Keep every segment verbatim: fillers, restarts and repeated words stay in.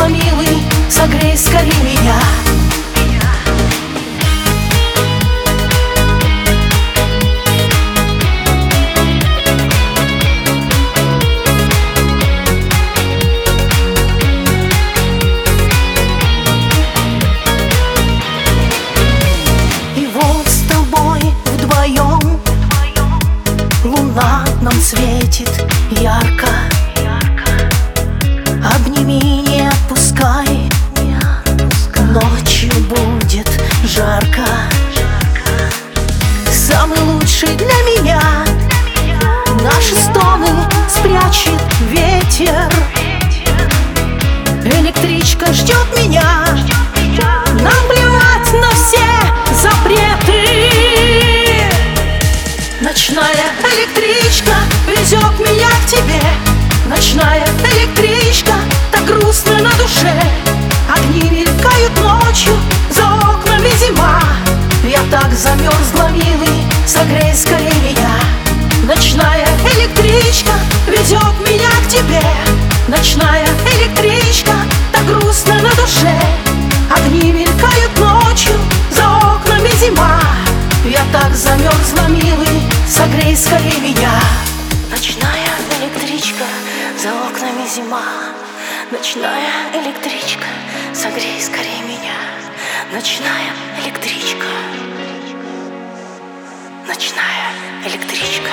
замерзла, милый, согрей скорей меня. Луна нам светит ярко, обними, не отпускай, ночью будет жарко. Самый лучший для меня наши стоны спрячет ветер. Электричка ждет меня, нам плевать на все запреты. Ночная электричка везет меня к тебе. Ночная электричка, так грустно на душе. Огни мелькают ночью, за окнами зима. Я так замерзла, милый, согрей скорей меня. Ночная электричка везет меня к тебе. Ночная электричка, так грустно на душе. Огни мелькают ночью, за окнами зима. Я так замерзла, милый, согрей скорей меня. Ночная электричка, за окнами зима. Ночная электричка, согрей скорей меня. Ночная электричка, ночная электричка.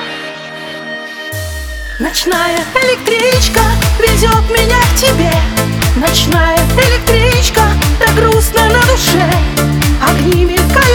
Ночная электричка везет меня к тебе. Ночная электричка, так грустно на душе. Огни мелькают